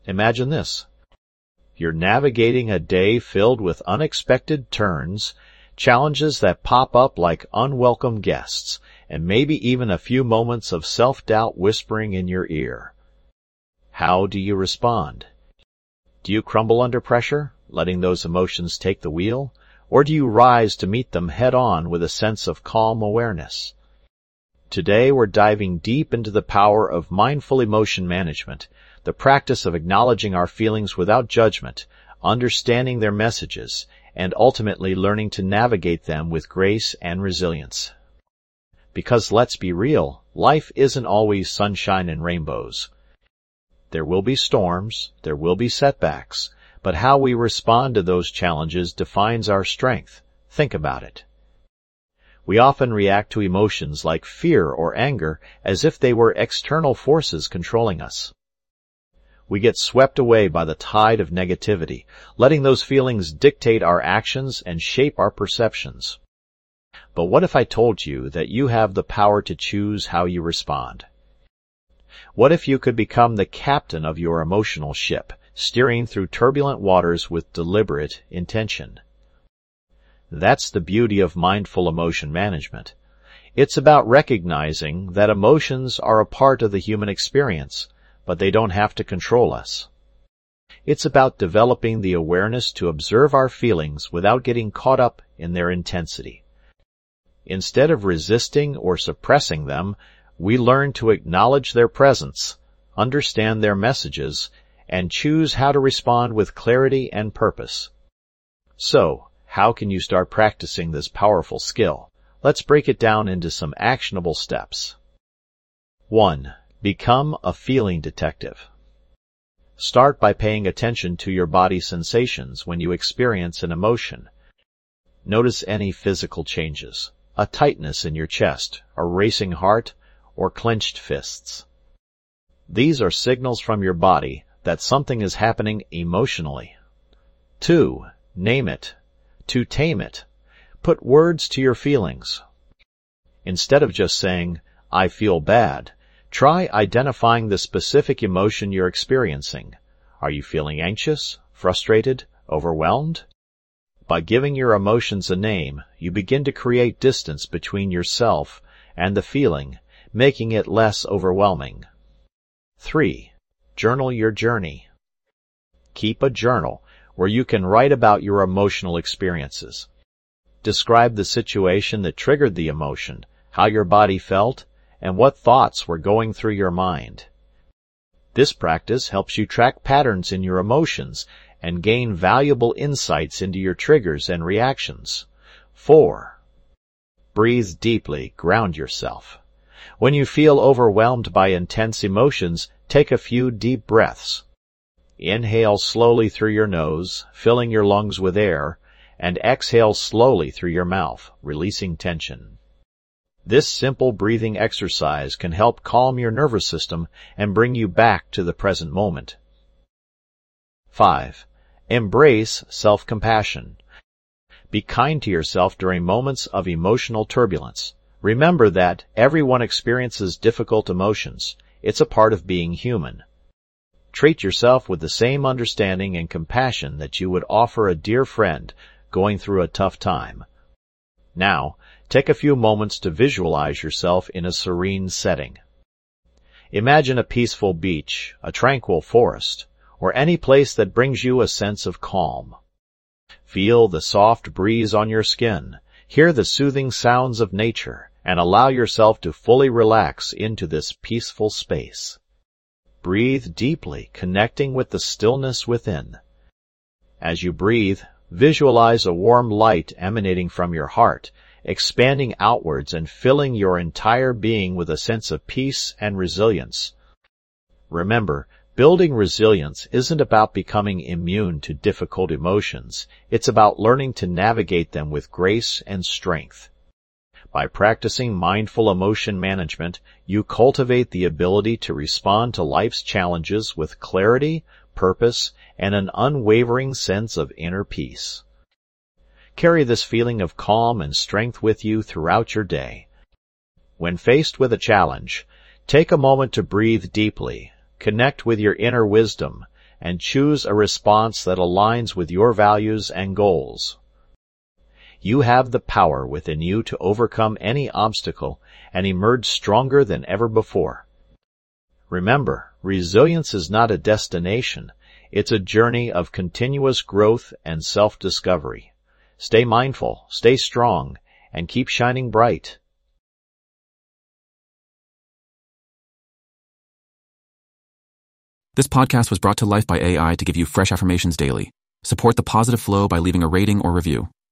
Imagine this. You're navigating a day filled with unexpected turns, challenges that pop up like unwelcome guests, and maybe even a few moments of self-doubt whispering in your ear. How do you respond? Do you crumble under pressure, letting those emotions take the wheel? Or do you rise to meet them head-on with a sense of calm awareness? Today we're diving deep into the power of mindful emotion management, the practice of acknowledging our feelings without judgment, understanding their messages, and ultimately learning to navigate them with grace and resilience. Because let's be real, life isn't always sunshine and rainbows. There will be storms, there will be setbacks, but how we respond to those challenges defines our strength. Think about it. We often react to emotions like fear or anger as if they were external forces controlling us. We get swept away by the tide of negativity, letting those feelings dictate our actions and shape our perceptions. But what if I told you that you have the power to choose how you respond? What if you could become the captain of your emotional ship, steering through turbulent waters with deliberate intention? That's the beauty of mindful emotion management. It's about recognizing that emotions are a part of the human experience, but they don't have to control us. It's about developing the awareness to observe our feelings without getting caught up in their intensity. Instead of resisting or suppressing them, we learn to acknowledge their presence, understand their messages, and choose how to respond with clarity and purpose. So, how can you start practicing this powerful skill? Let's break it down into some actionable steps. 1. Become a feeling detective. Start by paying attention to your body sensations when you experience an emotion. Notice any physical changes, a tightness in your chest, a racing heart, or clenched fists. These are signals from your body that something is happening emotionally. 2. Name it. To tame it, put words to your feelings. Instead of just saying, "I feel bad," try identifying the specific emotion you're experiencing. Are you feeling anxious, frustrated, overwhelmed? By giving your emotions a name, you begin to create distance between yourself and the feeling, making it less overwhelming. 3. Journal your journey. Keep a journal where you can write about your emotional experiences. Describe the situation that triggered the emotion, how your body felt, and what thoughts were going through your mind. This practice helps you track patterns in your emotions and gain valuable insights into your triggers and reactions. 4. Breathe deeply, ground yourself. When you feel overwhelmed by intense emotions, take a few deep breaths. Inhale slowly through your nose, filling your lungs with air, and exhale slowly through your mouth, releasing tension. This simple breathing exercise can help calm your nervous system and bring you back to the present moment. 5. Embrace self-compassion. Be kind to yourself during moments of emotional turbulence. Remember that everyone experiences difficult emotions. It's a part of being human. Treat yourself with the same understanding and compassion that you would offer a dear friend going through a tough time. Now, take a few moments to visualize yourself in a serene setting. Imagine a peaceful beach, a tranquil forest, or any place that brings you a sense of calm. Feel the soft breeze on your skin, hear the soothing sounds of nature, and allow yourself to fully relax into this peaceful space. Breathe deeply, connecting with the stillness within. As you breathe, visualize a warm light emanating from your heart, expanding outwards and filling your entire being with a sense of peace and resilience. Remember, building resilience isn't about becoming immune to difficult emotions. It's about learning to navigate them with grace and strength. By practicing mindful emotion management, you cultivate the ability to respond to life's challenges with clarity, purpose, and an unwavering sense of inner peace. Carry this feeling of calm and strength with you throughout your day. When faced with a challenge, take a moment to breathe deeply, connect with your inner wisdom, and choose a response that aligns with your values and goals. You have the power within you to overcome any obstacle and emerge stronger than ever before. Remember, resilience is not a destination. It's a journey of continuous growth and self-discovery. Stay mindful, stay strong, and keep shining bright. This podcast was brought to life by AI to give you fresh affirmations daily. Support the positive flow by leaving a rating or review.